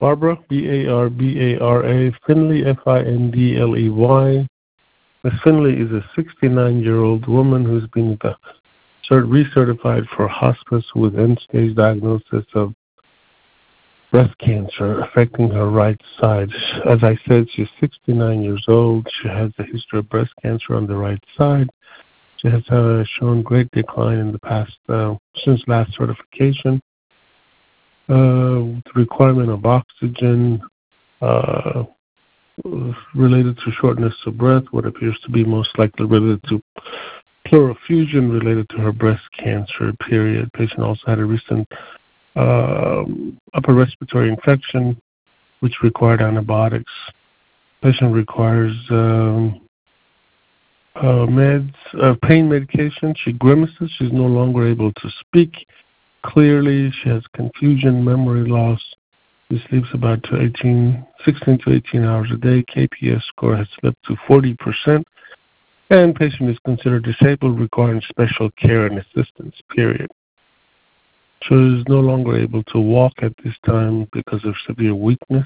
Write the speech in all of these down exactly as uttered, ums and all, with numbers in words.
Barbara, B A R B A R A, Finley, F I N D L E Y. Miss Finley is a sixty-nine-year-old woman who's been recertified for hospice with end-stage diagnosis of breast cancer affecting her right side. As I said, she's sixty-nine years old. She has a history of breast cancer on the right side. She has uh, shown great decline in the past, uh, since last certification. Uh, the requirement of oxygen uh, related to shortness of breath, what appears to be most likely related to pleural effusion related to her breast cancer, period. Patient also had a recent uh, upper respiratory infection, which required antibiotics. Patient requires um, uh, meds, uh, pain medication. She grimaces. She's no longer able to speak clearly. She has confusion, memory loss. She sleeps about eighteen, sixteen to eighteen hours a day. K P S score has slipped to forty percent. And patient is considered disabled, requiring special care and assistance, period. She is no longer able to walk at this time because of severe weakness.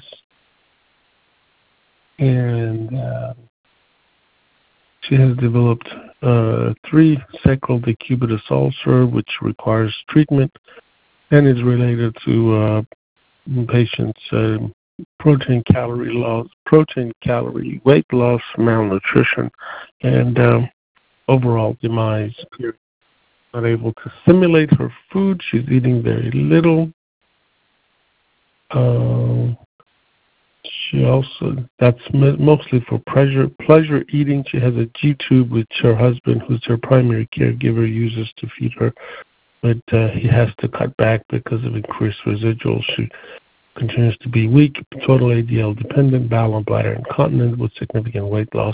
And uh, she has developed uh, three sacral decubitus ulcer, which requires treatment and is related to uh, patients' uh, protein calorie loss, protein calorie weight loss, malnutrition, and um, overall demise. Period. Not able to assimilate her food. She's eating very little. Uh, she also, that's mostly for pleasure, pleasure eating. She has a G-tube which her husband, who's her primary caregiver, uses to feed her, but uh, he has to cut back because of increased residuals. She continues to be weak, total A D L dependent, bowel and bladder incontinent with significant weight loss.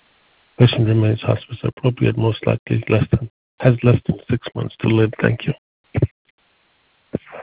Patient remains hospice appropriate, most likely less than has less than six months to live. Thank you.